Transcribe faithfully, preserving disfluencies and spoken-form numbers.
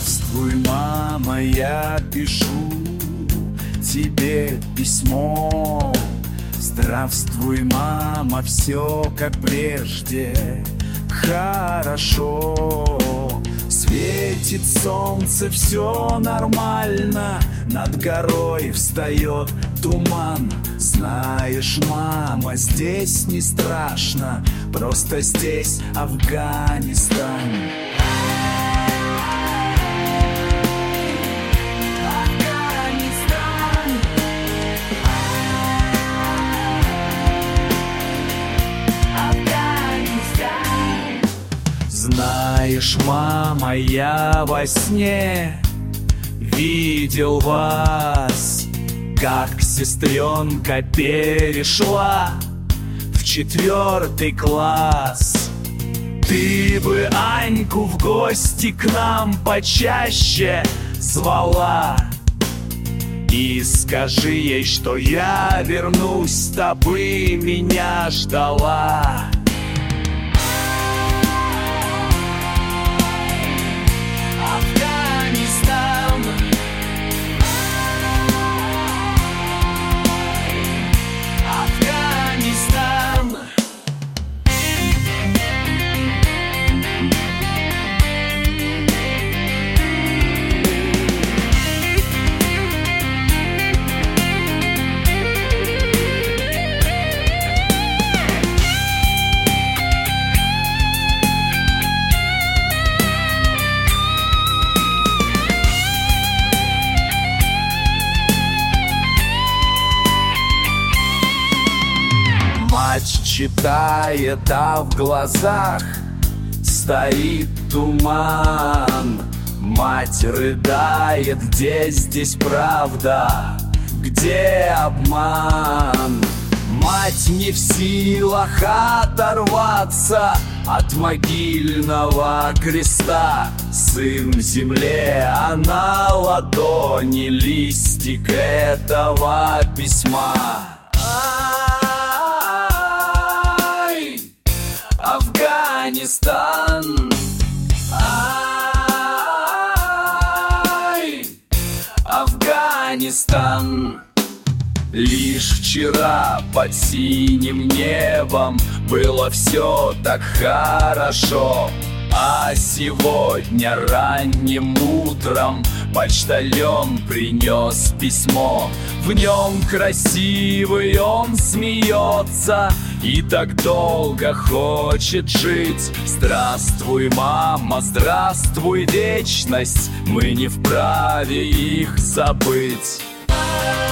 Здравствуй, мама, я пишу тебе письмо. Здравствуй, мама, все как прежде, хорошо. Светит солнце, все нормально, над горой встает туман. Знаешь, мама, здесь не страшно, просто здесь Афганистан. Знаешь, мама, я во сне видел вас, как сестренка перешла в четвертый класс. Ты бы Аньку в гости к нам почаще звала. И скажи ей, что я вернусь, тобы меня ждала. Мать читает, а в глазах стоит туман. Мать рыдает, где здесь правда, где обман? Мать не в силах оторваться от могильного креста. Сын в земле, а на ладони листик этого письма. Афганистан, ай, Афганистан. Лишь вчера под синим небом было все так хорошо, а сегодня ранним утром почтальон принес письмо. В нем красивый он смеется и так долго хочет жить. Здравствуй, мама, здравствуй, вечность, мы не вправе их забыть.